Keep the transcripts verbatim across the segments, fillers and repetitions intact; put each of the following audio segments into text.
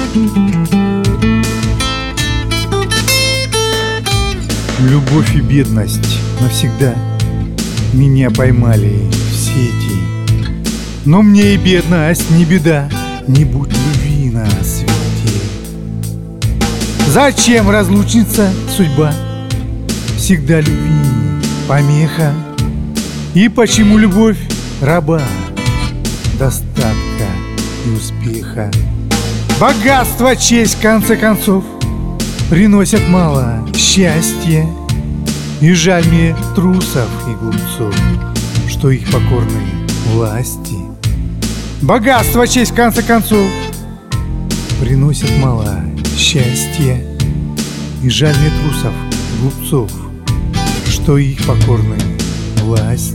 Любовь и бедность навсегда меня поймали в сети. Но мне и бедность не беда, не будь любви на свете. Зачем разлучница судьба? Всегда любви помеха. И почему любовь раба достатка и успеха? Богатство, честь, в конце концов, приносят мало счастья. И жаль мне трусов и глупцов, что их покорны власти. Богатство, честь, в конце концов, приносят мало счастья. И жаль мне трусов и глупцов, что их покорны власти.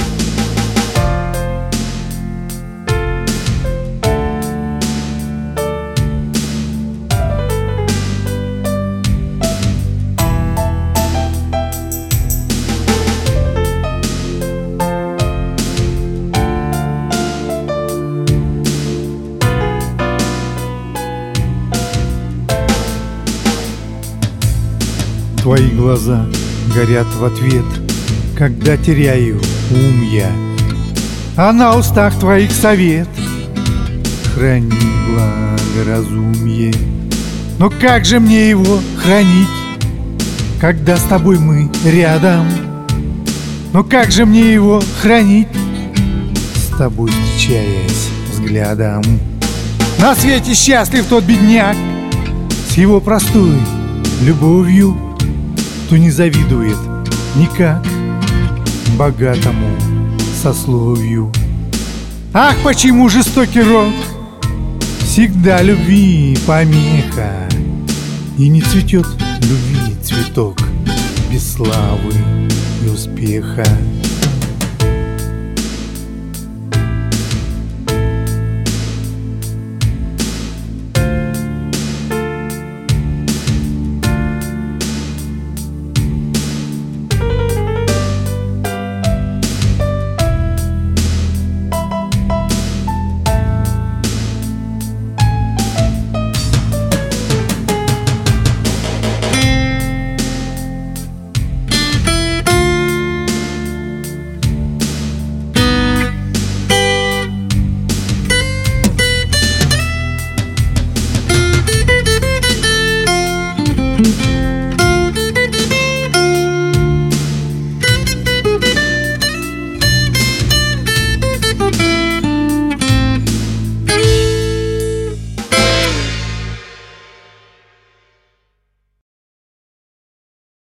Твои глаза горят в ответ, когда теряю ум я, а на устах твоих совет: храни благоразумие. Но как же мне его хранить, когда с тобой мы рядом? Но как же мне его хранить, с тобой встречаясь взглядом? На свете счастлив тот бедняк с его простой любовью, кто не завидует никак богатому сословию. Ах, почему жестокий рок всегда любви помеха, и не цветет любви цветок без славы и успеха?